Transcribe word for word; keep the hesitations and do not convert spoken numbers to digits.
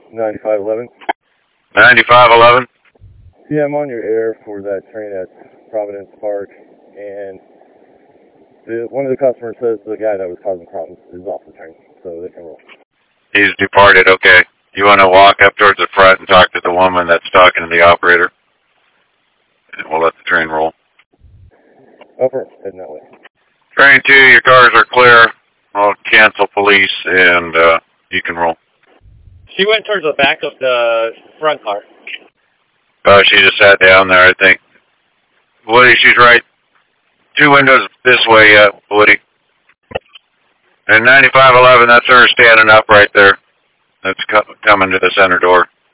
ninety-five eleven. ninety-five eleven? Yeah, I'm on your air for that train at Providence Park, and the, one of the customers says the guy that was causing problems is off the train, so they can roll. He's departed, okay. You want to walk up towards the front and talk to the woman that's talking to the operator? And we'll let the train roll. Upper, heading that way. Train two, your cars are clear. I'll cancel police, and uh, you can roll. She went towards the back of the front car. Oh, she just sat down there, I think. Woody, she's right. Two windows this way, uh, Woody. And ninety-five eleven, that's her standing up right there. That's co coming to the center door.